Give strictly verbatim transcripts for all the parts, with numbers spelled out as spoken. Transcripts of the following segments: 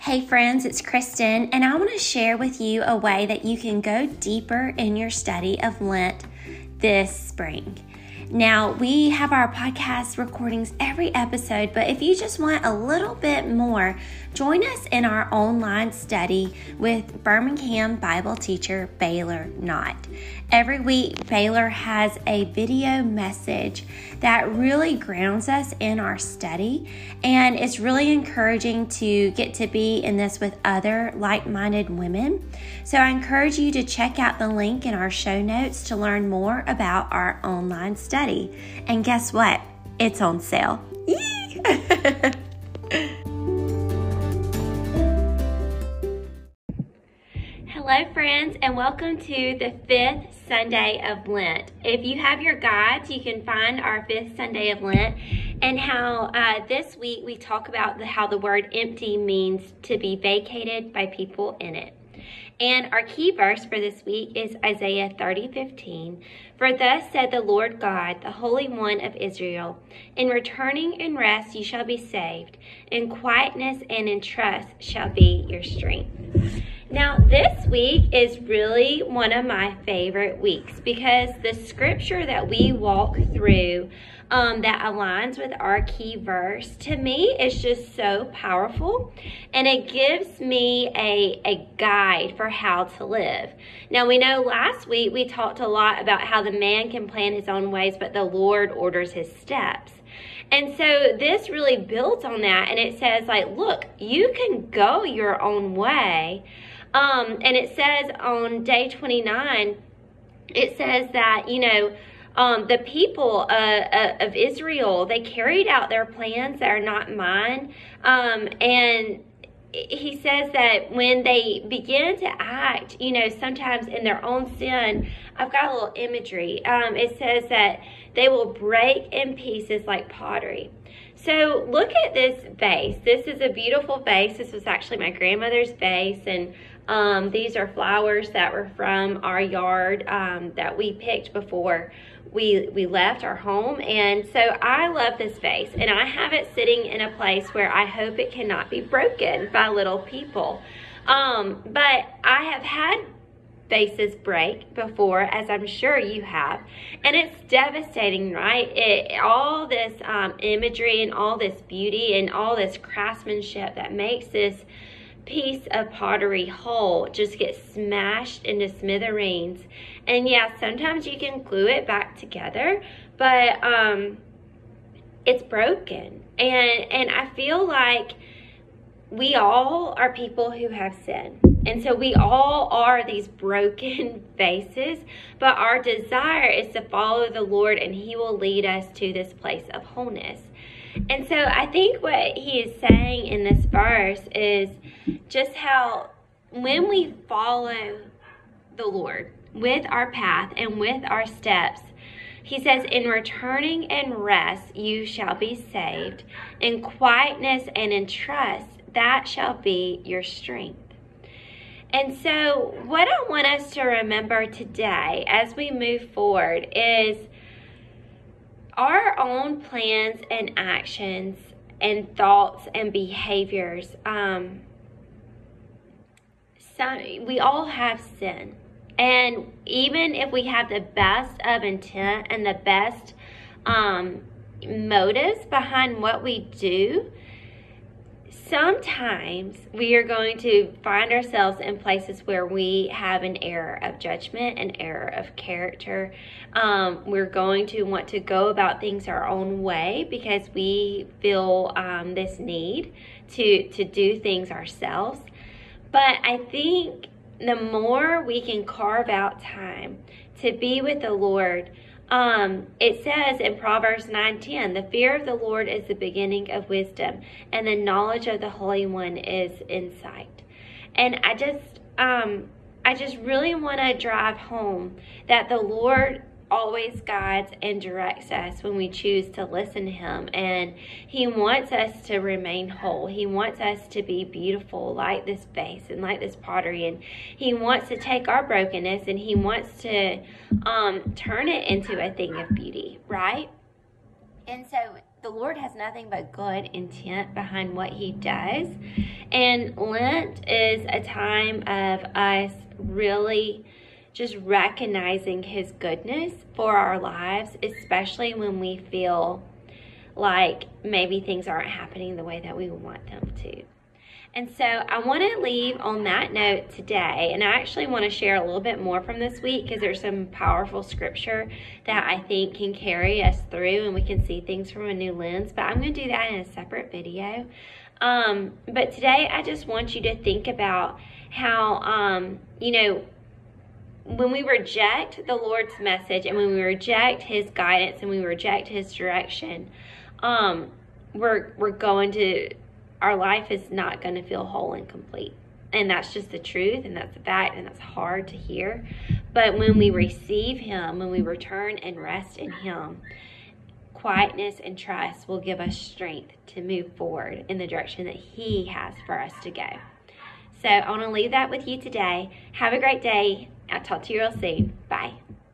Hey friends, it's Kristen, and I want to share with you a way that you can go deeper in your study of Lent this spring. Now, we have our podcast recordings every episode, but if you just want a little bit more, join us in our online study with Birmingham Bible teacher Baylor Knott. Every week, Baylor has a video message that really grounds us in our study, and it's really encouraging to get to be in this with other like-minded women. So I encourage you to check out the link in our show notes to learn more about our online study. And guess what? It's on sale. Yee! Hello friends, and welcome to the fifth Sunday of Lent. If you have your guides, you can find our fifth Sunday of Lent and how uh, this week we talk about the, how the word empty means to be vacated by people in it. And our key verse for this week is Isaiah thirty fifteen. For thus said the Lord God, the Holy One of Israel, in returning and rest you shall be saved, in quietness and in trust shall be your strength. Now, this week is really one of my favorite weeks because the scripture that we walk through um, that aligns with our key verse, to me, is just so powerful, and it gives me a, a guide for how to live. Now, we know last week we talked a lot about how the man can plan his own ways, but the Lord orders his steps. And so this really builds on that, and it says, like, look, you can go your own way. Um, and it says on day twenty-nine, it says that, you know, um, the people uh, uh, of Israel, they carried out their plans that are not mine. Um, and he says that when they begin to act, you know, sometimes in their own sin, I've got a little imagery. Um, it says that they will break in pieces like pottery. So look at this vase. This is a beautiful vase. This was actually my grandmother's vase, and um, these are flowers that were from our yard um, that we picked before we we left our home. And so I love this vase, and I have it sitting in a place where I hope it cannot be broken by little people. Um, but I have had vases break before, as I'm sure you have, and it's devastating, right? It, all this um, imagery and all this beauty and all this craftsmanship that makes this piece of pottery whole just gets smashed into smithereens. And yeah, sometimes you can glue it back together, but um, it's broken. And and I feel like we all are people who have sinned. And so we all are these broken vases, but our desire is to follow the Lord, and he will lead us to this place of wholeness. And so I think what he is saying in this verse is just how when we follow the Lord with our path and with our steps, he says, in returning and rest you shall be saved, in quietness and in trust that shall be your strength. And so what I want us to remember today as we move forward is our own plans and actions and thoughts and behaviors. Um, some, we all have sin. And even if we have the best of intent and the best um, motives behind what we do, sometimes we are going to find ourselves in places where we have an error of judgment, an error of character. Um, we're going to want to go about things our own way because we feel um, this need to, to do things ourselves. But I think the more we can carve out time to be with the Lord, Um, it says in Proverbs nine ten, the fear of the Lord is the beginning of wisdom, and the knowledge of the Holy One is insight. And I just, um, I just really want to drive home that the Lord always guides and directs us when we choose to listen to him, and he wants us to remain whole. He wants us to be beautiful like this vase and like this pottery, and he wants to take our brokenness and he wants to um, turn it into a thing of beauty, right? And so the Lord has nothing but good intent behind what he does. And Lent is a time of us really just recognizing his goodness for our lives, especially when we feel like maybe things aren't happening the way that we want them to. And so I want to leave on that note today, and I actually want to share a little bit more from this week because there's some powerful scripture that I think can carry us through and we can see things from a new lens, but I'm going to do that in a separate video. Um, but today I just want you to think about how, um, you know, when we reject the Lord's message and when we reject his guidance and we reject his direction, um, we're, we're going to... our life is not going to feel whole and complete. And that's just the truth, and that's the fact, and that's hard to hear. But when we receive him, when we return and rest in him, quietness and trust will give us strength to move forward in the direction that he has for us to go. So I want to leave that with you today. Have a great day. I'll talk to you real soon. Bye.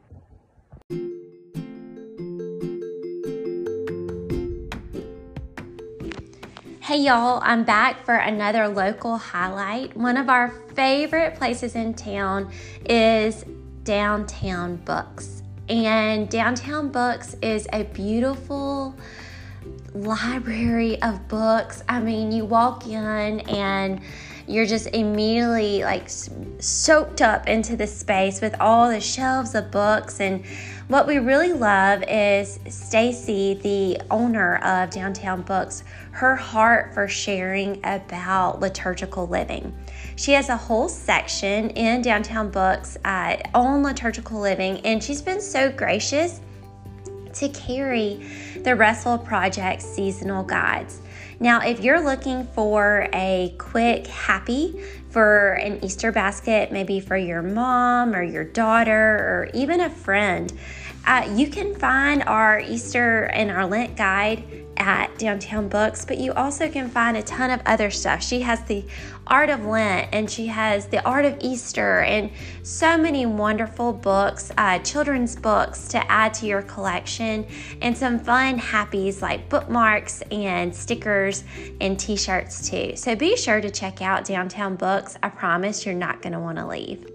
Hey y'all, I'm back for another local highlight. One of our favorite places in town is Downtown Books. And Downtown Books is a beautiful library of books. I mean, you walk in and you're just immediately like soaked up into the space with all the shelves of books. And what we really love is Stacy, the owner of Downtown Books, her heart for sharing about liturgical living. She has a whole section in Downtown Books uh, on liturgical living, and she's been so gracious to carry the Wrestle Project seasonal guides. Now, if you're looking for a quick happy for an Easter basket, maybe for your mom or your daughter or even a friend, uh, you can find our Easter and our Lent guide at Downtown Books, but you also can find a ton of other stuff. She has the Art of Lent, and she has the Art of Easter, and so many wonderful books, uh, children's books to add to your collection, and some fun happies like bookmarks and stickers and t-shirts too. So be sure to check out Downtown Books. I promise you're not going to want to leave.